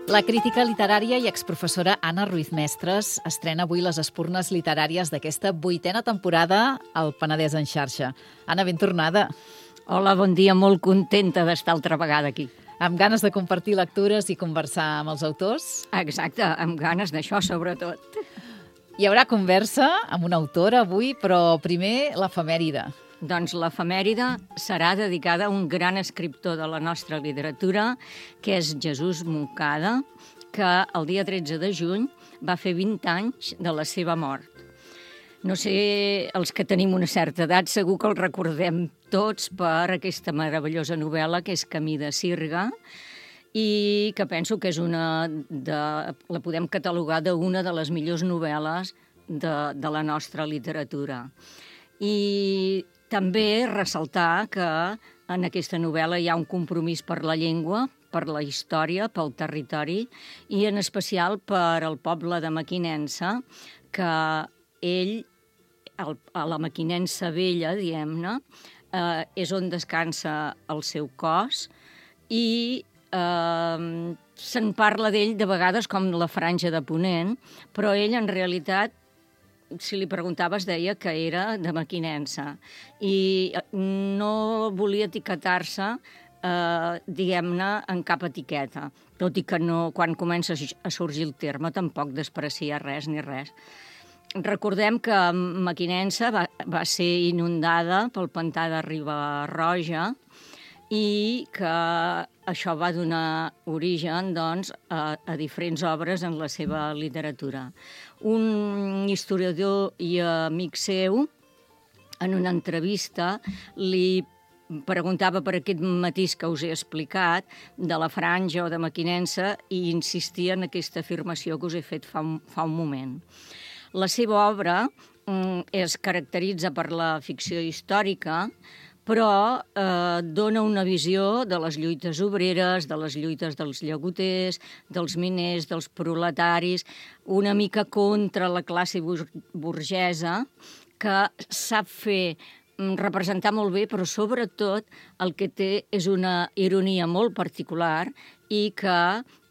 La crítica literària i exprofessora Anna Ruiz Mestres estrena avui les espurnes literàries d'aquesta 8a temporada al Penedès en xarxa. Anna, ben tornada. Hola, bon dia, molt contenta d'estar altra vegada aquí. Amb ganes de compartir lectures i conversar amb els autors? Exacte, amb ganes d'això, sobretot. Hi haurà conversa amb una autora avui, però primer l'efemèride. Doncs l'efemèride serà dedicada a un gran escriptor de la nostra literatura, que és Jesús Moncada, que el dia 13 de juny va fer 20 anys de la seva mort. No sé, els que tenim una certa edat segur que el recordem tots per aquesta meravellosa novel·la que és Camí de Sirga i que penso que és la podem catalogar d'una de les millors novel·les de la nostra literatura. I també ressaltar que en aquesta novel·la hi ha un compromís per la llengua, per la història, pel territori i en especial per al poble de Mequinensa, que ell, a la Mequinensa vella, diguem-ne, és on descansa el seu cos i se'n parla d'ell de vegades com la franja de Ponent, però ell en realitat, si li preguntaves, deia que era de Mequinensa i no volia etiquetar-se, diguem-ne, en cap etiqueta, tot i que no, quan comença a sorgir el terme tampoc desprecia res ni res. Recordem que Mequinensa va ser inundada pel pantà de Riba-roja i que això va donar origen, doncs, a diferents obres en la seva literatura. Un historiador i amic seu, en una entrevista, li preguntava per aquest matís que us he explicat, de la franja o de Mequinensa, i insistia en aquesta afirmació que us he fet fa un moment. La seva obra es caracteritza per la ficció històrica, però dona una visió de les lluites obreres, de les lluites dels llagoters, dels miners, dels proletaris, una mica contra la classe burgesa, que sap representar molt bé, però sobretot el que té és una ironia molt particular i que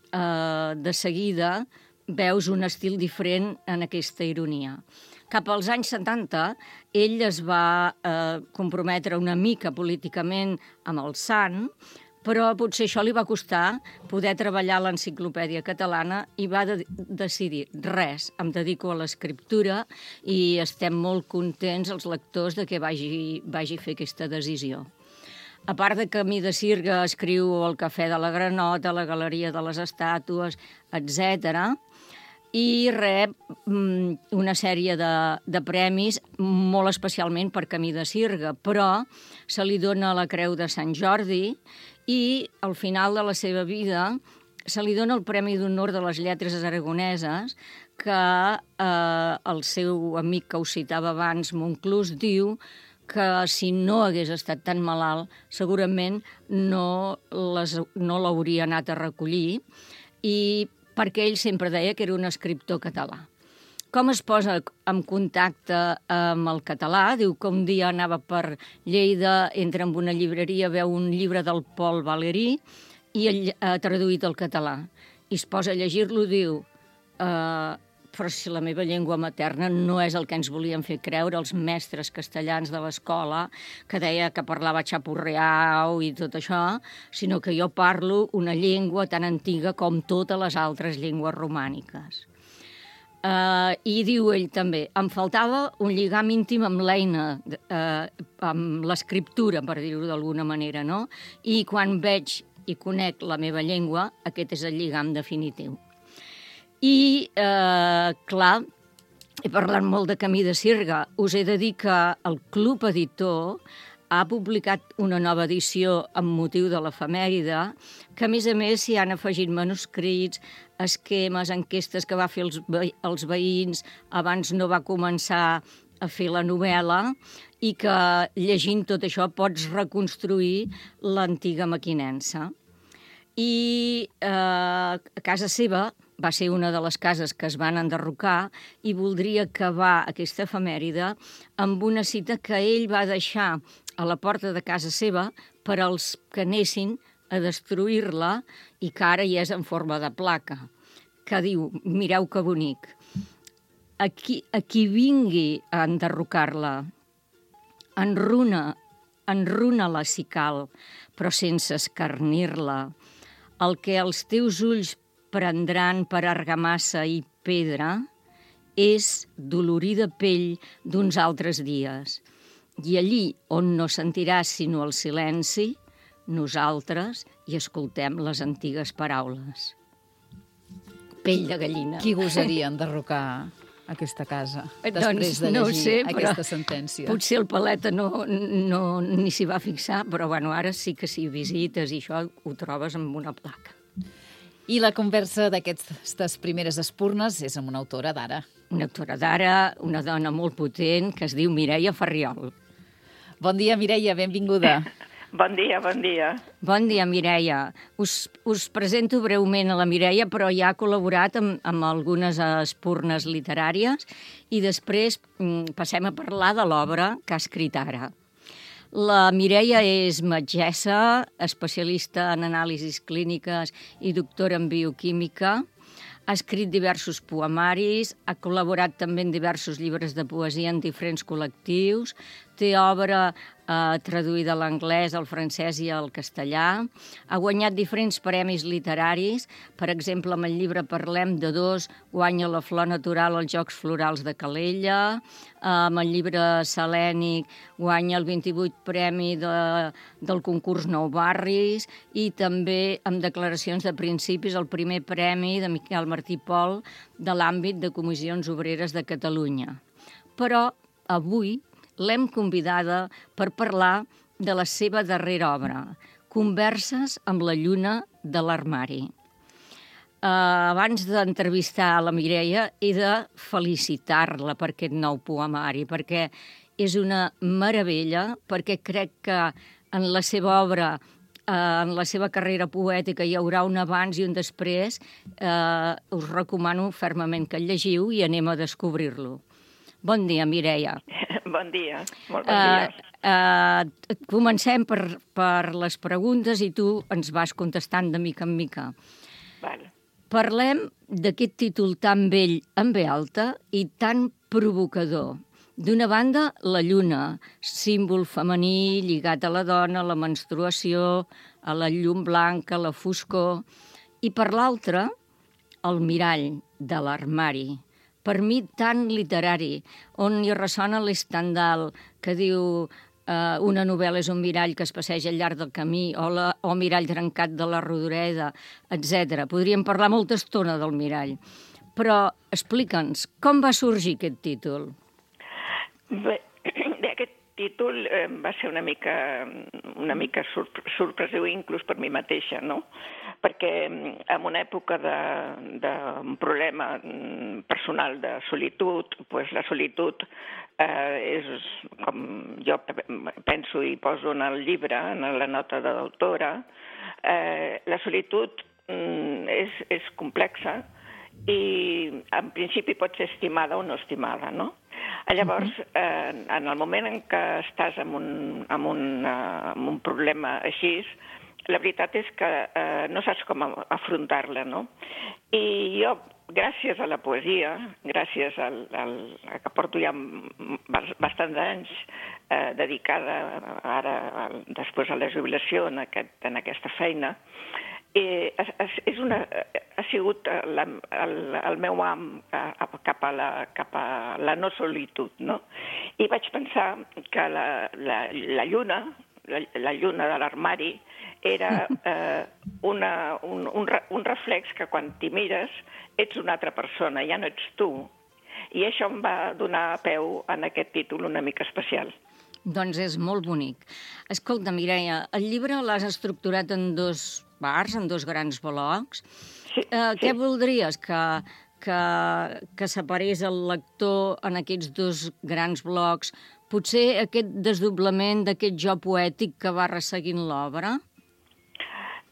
de seguida veus un estil diferent en aquesta ironia. Cap als anys 70, ell es va comprometre una mica políticament amb el Sant, però potser això li va costar poder treballar a l'Enciclopèdia Catalana i va decidir, res, em dedico a l'escriptura i estem molt contents els lectors de que vagi fer aquesta decisió. A part de Camí de Sirga, escriu El cafè de la Granota, La galeria de les estàtues, etc. I rep una sèrie de premis, molt especialment per Camí de Sirga, però se li dona la Creu de Sant Jordi i al final de la seva vida se li dona el Premi d'Honor de les Lletres Aragoneses, que el seu amic que us citava abans, Monclús, diu que si no hagués estat tan malalt, segurament no l'hauria anat a recollir, i perquè ell sempre deia que era un escriptor català. Com es posa en contacte amb el català? Diu que un dia anava per Lleida, entra en una llibreria, veu un llibre del Paul Valéry i ell ha traduït al català. I es posa a llegir-lo, diu, però si la meva llengua materna no és el que ens volien fer creure els mestres castellans de l'escola, que deia que parlava xapurreau i tot això, sinó que jo parlo una llengua tan antiga com totes les altres llengües romàniques. I diu ell també, em faltava un lligam íntim amb l'eina, amb l'escriptura, per dir-ho d'alguna manera, no? I quan veig i conec la meva llengua, aquest és el lligam definitiu. I, clar, he parlat molt de Camí de Sirga. Us he de dir que el Club Editor ha publicat una nova edició amb motiu de l'efemèride, que a més s'hi han afegit manuscrits, esquemes, enquestes que va fer els veïns, abans no va començar a fer la novel·la, i que llegint tot això pots reconstruir l'antiga Mequinensa. I a casa seva va ser una de les cases que es van enderrocar i voldria acabar aquesta efemèride amb una cita que ell va deixar a la porta de casa seva per als que anessin a destruir-la i que ara ja és en forma de placa, que diu, mireu que bonic, a qui vingui a enderrocar-la, enruna-la si cal, però sense escarnir-la. El que els teus ulls prendran per argamassa i pedra és dolorida pell d'uns altres dies. I allí on no sentiràs sinó el silenci, nosaltres hi escoltem les antigues paraules. Pell de gallina. Qui gosaria enderrocar aquesta casa després de llegir aquesta sentència? Potser el Paleta ni s'hi va fixar, però bueno, ara sí que si visites i això ho trobes amb una placa. I la conversa d'aquestes primeres espurnes és amb una autora d'ara. Una autora d'ara, una dona molt potent, que es diu Mireia Farriol. Bon dia, Mireia, benvinguda. Bon dia, bon dia. Bon dia, Mireia. Us presento breument a la Mireia, però ja ha col·laborat amb algunes espurnes literàries i després passem a parlar de l'obra que ha escrit ara. La Mireia és metgessa, especialista en anàlisis clíniques i doctora en bioquímica. Ha escrit diversos poemaris, ha col·laborat també en diversos llibres de poesia en diferents col·lectius, té obra traduïda a l'anglès, al francès i al castellà, ha guanyat diferents premis literaris, per exemple, amb el llibre Parlem de dos, guanya la Flor Natural als Jocs Florals de Calella, amb el llibre Salènic guanya el 28 premi del concurs Nou Barris i també amb declaracions de principis el primer premi de Miquel Martí Pol de l'àmbit de Comissions Obreres de Catalunya. Però avui l'hem convidada per parlar de la seva darrera obra, Converses amb la lluna de l'armari. Abans d'entrevistar la Mireia he de felicitar-la per aquest nou poemari, perquè és una meravella, perquè crec que en la seva obra, en la seva carrera poètica hi haurà un abans i un després. Us recomano fermament que el llegiu i anem a descobrir-lo. Bon dia, Mireia. Bon dia, molt bon dia. Comencem per les preguntes i tu ens vas contestant de mica en mica. Vale. Parlem d'aquest títol tan vell en ve alta i tan provocador. D'una banda, la lluna, símbol femení lligat a la dona, a la menstruació, a la llum blanca, a la foscor, i per l'altra, el mirall de l'armari, per mi tan literari, on hi ressona l'Estendhal, que diu una novel·la és un mirall que es passeja al llarg del camí, o mirall trencat de la Rodoreda, etc. Podríem parlar molta estona del mirall. Però explica'ns, com va sorgir aquest títol? Bé, aquest títol va ser una mica sorpresiu inclús per mi mateixa, no? Perquè en una època d'un problema personal de solitud, doncs la solitud és, com jo penso i poso en el llibre, en la nota de l'autora, la solitud és complexa i en principi pot ser estimada o no estimada, no? Llavors, en el moment en què estàs amb un problema així, la veritat és que no saps com afrontar-la, no? I jo, gràcies a la poesia, gràcies que porto ja bastants anys dedicada ara, després a la jubilació, en aquesta feina, ha sigut el meu am cap a la no solitud, no? I vaig pensar que la lluna de l'armari era un reflex que quan t'hi mires ets una altra persona, ja no ets tu. I això em va donar peu en aquest títol una mica especial. Doncs és molt bonic. Escolta, Mireia, el llibre l'has estructurat en 2 parts, en 2 grans blocs. Sí. Què voldries que separés el lector en aquests 2 grans blocs? Potser aquest desdoblament d'aquest jo poètic que va resseguint l'obra?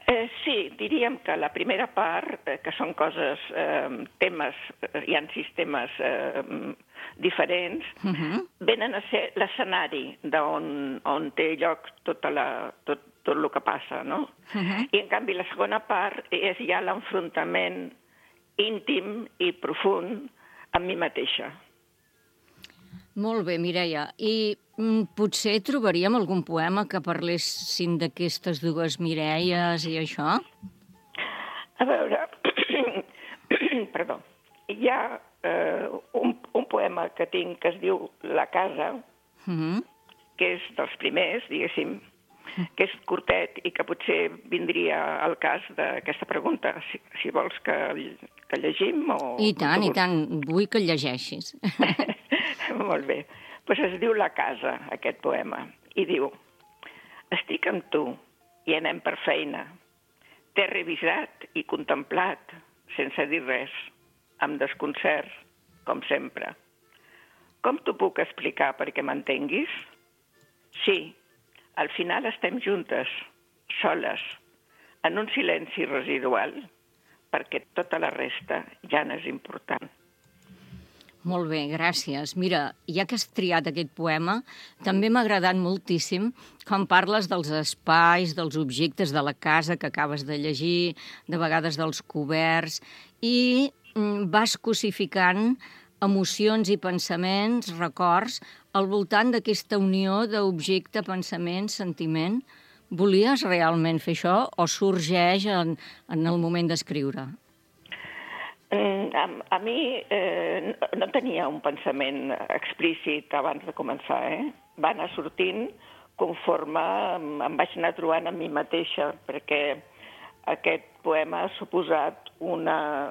Sí, diríem que la primera part, que són coses, temes, hi ha sistemes diferents, venen a ser l'escenari on té lloc tot el que passa, no? I, en canvi, la segona part és ja l'enfrontament íntim i profund amb mi mateixa. Molt bé, Mireia. I potser trobaríem algun poema que parlessin d'aquestes dues Mireies i això? A veure, perdó, hi ha un poema que tinc que es diu La casa, que és dels primers, diguéssim, que és curtet i que potser vindria al cas d'aquesta pregunta, si vols que llegim o... I tant, vull que el llegeixis. Molt bé. Doncs es diu La casa, aquest poema, i diu: estic amb tu i anem per feina. T'he revisat i contemplat, sense dir res, amb desconcert, com sempre. Com t'ho puc explicar perquè m'entenguis? Sí, al final estem juntes, soles, en un silenci residual, perquè tota la resta ja no és important. Molt bé, gràcies. Mira, ja que has triat aquest poema, també m'ha agradat moltíssim quan parles dels espais, dels objectes de la casa que acabes de llegir, de vegades dels coberts, i vas cosificant emocions i pensaments, records, al voltant d'aquesta unió d'objecte, pensament, sentiment. Volies realment fer això o sorgeix en el moment d'escriure? A mi no tenia un pensament explícit abans de començar, Va anar sortint conforme em vaig anar trobant amb mi mateixa, perquè aquest poema ha suposat un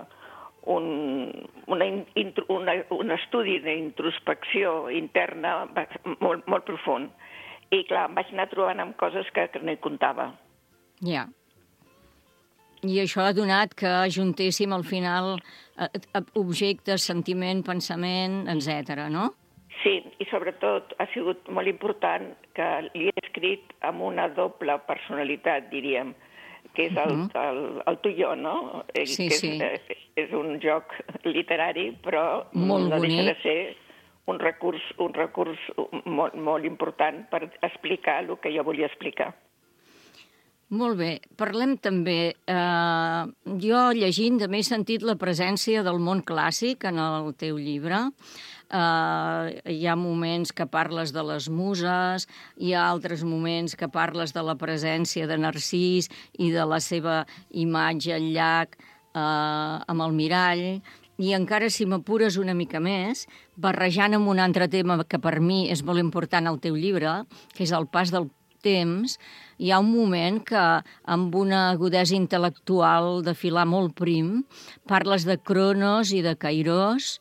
estudi d'introspecció interna molt, molt profund. I, clar, em vaig anar trobant amb coses que no hi comptava. Ja. I això ha donat que ajuntéssim al final objectes, sentiment, pensament, etc., no? Sí, i sobretot ha sigut molt important que li he escrit amb una doble personalitat, diríem, que és el tu i jo, no? Sí, sí. És un joc literari, però molt no bonic. deixa de ser un recurs molt, molt important per explicar el que jo volia explicar. Molt bé. Parlem també... jo, llegint, també he sentit la presència del món clàssic en el teu llibre. Hi ha moments que parles de les muses, hi ha altres moments que parles de la presència de Narcís i de la seva imatge al llac amb el mirall, i encara, si m'apures una mica més, barrejant amb un altre tema que per mi és molt important al teu llibre, que és el pas del temps, hi ha un moment que, amb una agudesa intel·lectual de filar molt prim, parles de Cronos i de Kairos,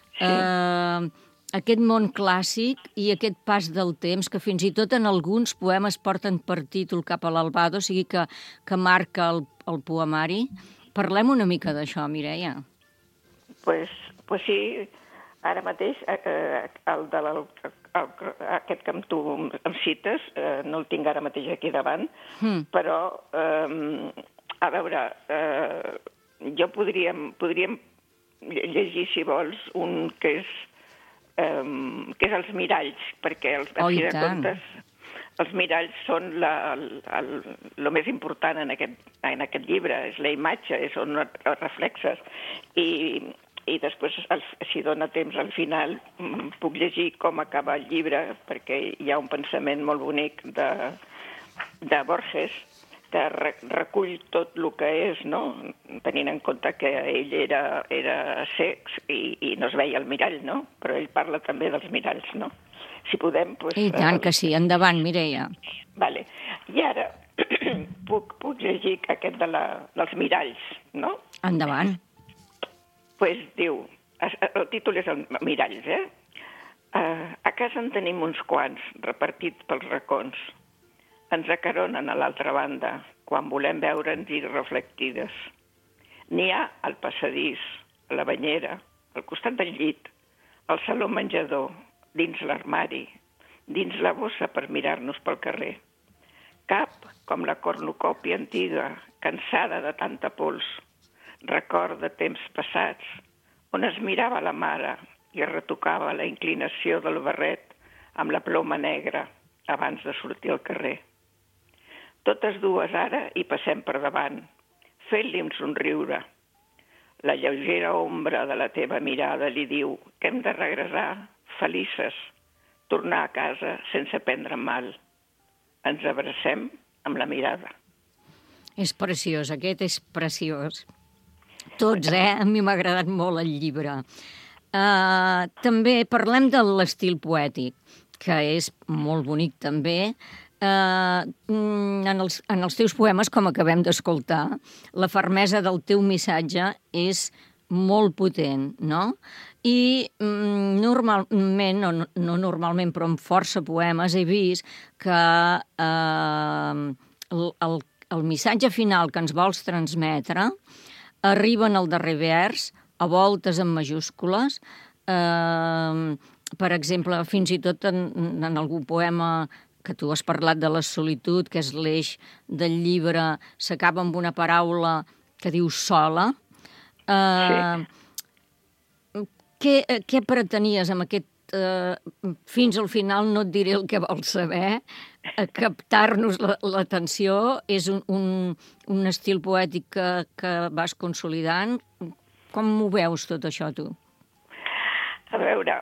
aquest món clàssic i aquest pas del temps, que fins i tot en alguns poemes porten per títol Cap a l'albada, o sigui que marca el poemari. Parlem una mica d'això, Mireia. Pues sí, ara mateix aquest que tu em cites, no el tinc ara mateix aquí davant, però, a veure, jo podríem llegir, si vols, un que és els miralls, perquè, a fi de comptes, els miralls són el més important en aquest llibre, és la imatge, són els reflexes, i després, si dona temps al final, puc llegir com acaba el llibre, perquè hi ha un pensament molt bonic de Borges, que recull tot el que és, no? Tenint en compte que ell era cec i no es veia el mirall, no? Però ell parla també dels miralls, no? Si podem... I tant que sí. Endavant, Mireia. Vale. I ara puc llegir aquest dels miralls, no? Endavant. Pues diu, el títol és Miralls, A casa en tenim uns quants, repartits pels racons. Ens acaronen a l'altra banda, quan volem veure'ns-hi reflectides. N'hi ha al passadís, a la banyera, al costat del llit, al saló menjador, dins l'armari, dins la bossa per mirar-nos pel carrer. Cap com la cornucòpia antiga cansada de tanta pols, record de temps passats, on es mirava la mare i es retocava la inclinació del barret amb la ploma negra abans de sortir al carrer. Totes dues ara hi passem per davant, fent-li un somriure. La lleugera ombra de la teva mirada li diu que hem de regressar felices, tornar a casa sense prendre mal. Ens abracem amb la mirada. És preciós, aquest és preciós. Tots, A mi m'ha agradat molt el llibre. També parlem de l'estil poètic, que és molt bonic també. En els teus poemes, com acabem d'escoltar, la fermesa del teu missatge és molt potent, no? I normalment, no normalment, però en força poemes he vist que el missatge final que ens vols transmetre arriba en el darrer vers, a voltes en majúscules. Per exemple, fins i tot en algun poema que tu has parlat de la solitud, que és l'eix del llibre, s'acaba amb una paraula que diu sola. Què pretenies amb aquest fins al final, no et diré el que vols saber, captar-nos l'atenció? És un estil poètic que vas consolidant? Com ho veus tot això, tu? A veure,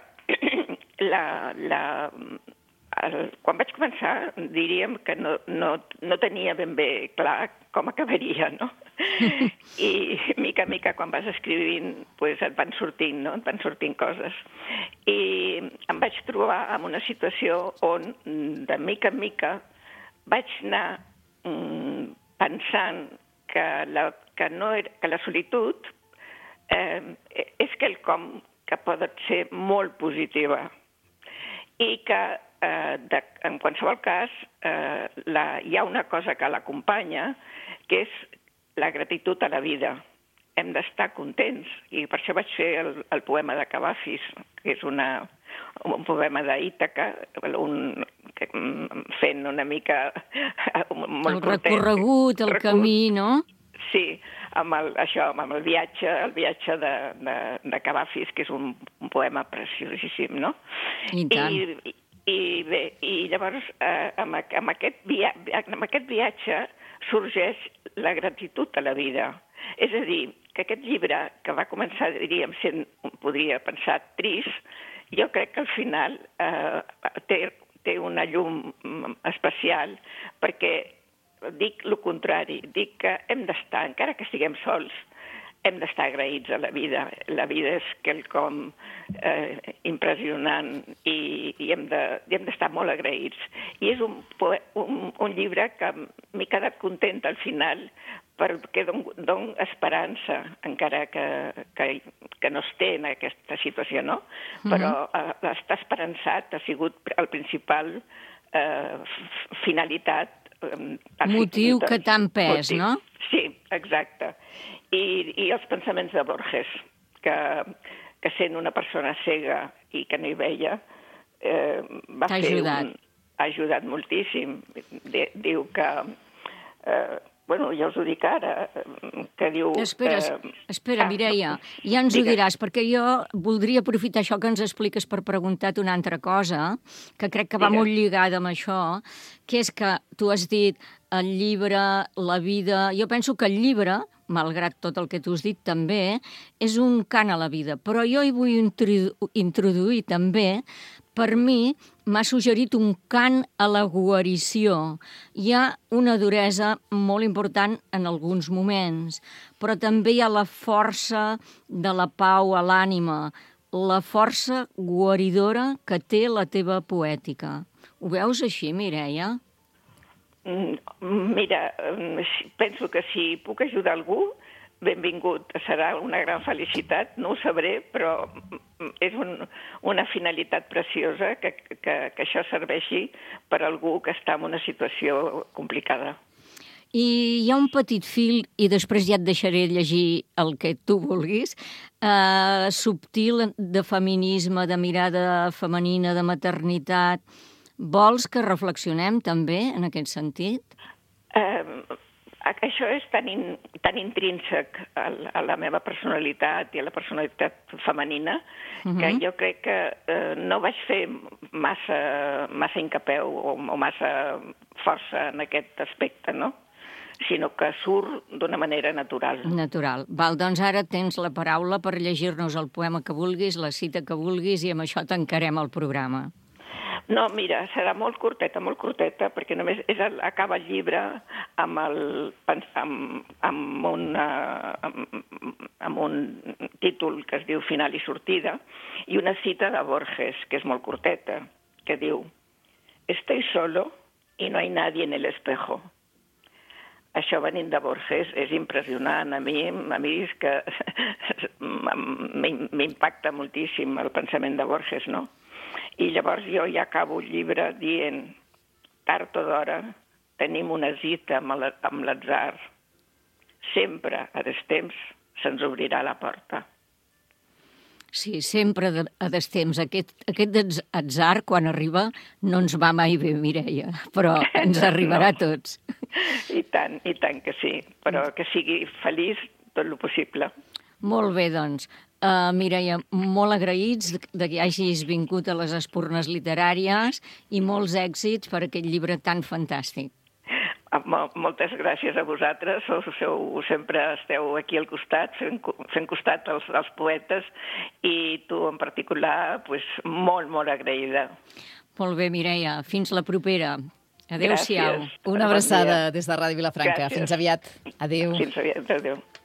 quan vaig començar diríem que no tenia ben bé clar com acabaria, no? I mica a mica quan vas escrivint pues, et van sortint, no? Et van sortint coses. I em vaig trobar en una situació on de mica en mica vaig anar pensant que la solitud és quelcom que pot ser molt positiva i que en qualsevol cas hi ha una cosa que l'acompanya, que és la gratitud a la vida. Hem d'estar contents, i per això vaig fer el poema de Cavafis, que és un poema d'Ítaca, fent una mica... El recorregut, el camí, no? Sí, amb el viatge de Cavafis, que és un poema preciosíssim, no? I tant. I llavors, amb aquest viatge sorgeix la gratitud a la vida. És a dir, que aquest llibre, que va començar, diríem, podria pensar trist, jo crec que al final té una llum especial, perquè dic el contrari, dic que hem d'estar, encara que estiguem sols, hem d'estar agraïts a la vida. La vida és quelcom impressionant i hem d'estar molt agraïts. I és un llibre que m'he quedat content al final perquè don esperança, encara que no es té en aquesta situació, no? Però estar esperançat ha sigut el principal finalitat. Motiu que t'han pes, no? Sí, exacte. I els pensaments de Borges, que sent una persona cega i que no hi veia, t'ha ajudat. Ha ajudat moltíssim. Diu que... Bueno, ja us ho dic ara, que diu... Espera, Mireia, ja ens ho diràs, perquè jo voldria aprofitar això que ens expliques per preguntar-te una altra cosa, que crec que va molt lligada amb això, que és que tu has dit el llibre, la vida... Jo penso que el llibre, malgrat tot el que tu has dit també, és un cant a la vida, però jo hi vull introduir també, per mi, m'ha suggerit un cant a la guarició. Hi ha una duresa molt important en alguns moments, però també hi ha la força de la pau a l'ànima, la força guaridora que té la teva poètica. Ho veus així, Mireia? Mira, penso que si puc ajudar algú, benvingut. Serà una gran felicitat, no ho sabré, però és una finalitat preciosa que això serveixi per a algú que està en una situació complicada. I hi ha un petit fil, i després ja et deixaré llegir el que tu vulguis, subtil de feminisme, de mirada femenina, de maternitat. Vols que reflexionem també en aquest sentit? Això és tan intrínsec a la meva personalitat i a la personalitat femenina que jo crec que no vaig fer massa incapeu o massa força en aquest aspecte, no? Sinó que surt d'una manera natural. Natural. Val, doncs ara tens la paraula per llegir-nos el poema que vulguis, la cita que vulguis, i amb això tancarem el programa. No, mira, serà molt curteta, perquè només acaba el llibre amb un títol que es diu Final i sortida, i una cita de Borges, que és molt curteta, que diu: Estoy solo y no hay nadie en el espejo. Això venint de Borges és impressionant. A mi és que m'impacta moltíssim el pensament de Borges, no? I llavors jo ja acabo el llibre dient: tard o d'hora tenim una cita amb l'atzar. Sempre, a destemps, se'ns obrirà la porta. Sí, sempre a destemps. Aquest atzar, quan arriba, no ens va mai bé, Mireia, però ens arribarà a tots. I tant que sí, però que sigui feliç tot el possible. Molt bé, doncs. Mireia, molt agraïts que hagis vingut a les Espurnes Literàries i molts èxits per aquest llibre tan fantàstic. Moltes gràcies a vosaltres, sempre esteu aquí al costat, fent costat als poetes, i tu en particular, molt, molt agraïda. Molt bé, Mireia, fins la propera. Adéu-siau. Una abraçada des de Ràdio Vilafranca. Fins aviat. Adéu. Fins aviat, adéu.